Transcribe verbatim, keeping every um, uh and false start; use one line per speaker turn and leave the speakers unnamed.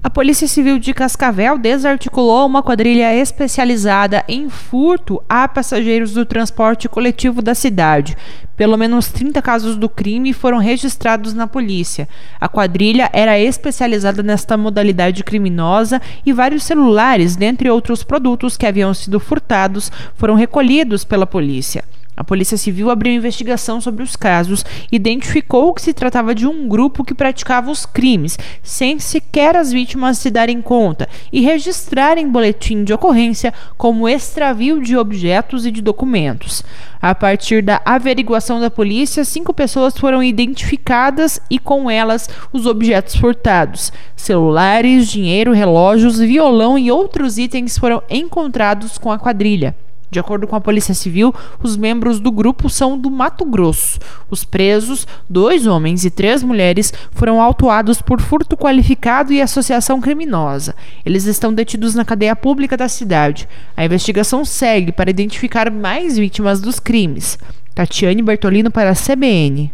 A Polícia Civil de Cascavel desarticulou uma quadrilha especializada em furto a passageiros do transporte coletivo da cidade. Pelo menos trinta casos do crime foram registrados na polícia. A quadrilha era especializada nesta modalidade criminosa e vários celulares, dentre outros produtos que haviam sido furtados, foram recolhidos pela polícia. A Polícia Civil abriu investigação sobre os casos e identificou que se tratava de um grupo que praticava os crimes, sem sequer as vítimas se darem conta e registrarem boletim de ocorrência como extravio de objetos e de documentos. A partir da averiguação da polícia, cinco pessoas foram identificadas e com elas os objetos furtados. Celulares, dinheiro, relógios, violão e outros itens foram encontrados com a quadrilha. De acordo com a Polícia Civil, os membros do grupo são do Mato Grosso. Os presos, dois homens e três mulheres, foram autuados por furto qualificado e associação criminosa. Eles estão detidos na cadeia pública da cidade. A investigação segue para identificar mais vítimas dos crimes. Tatiane Bertolino para a C B N.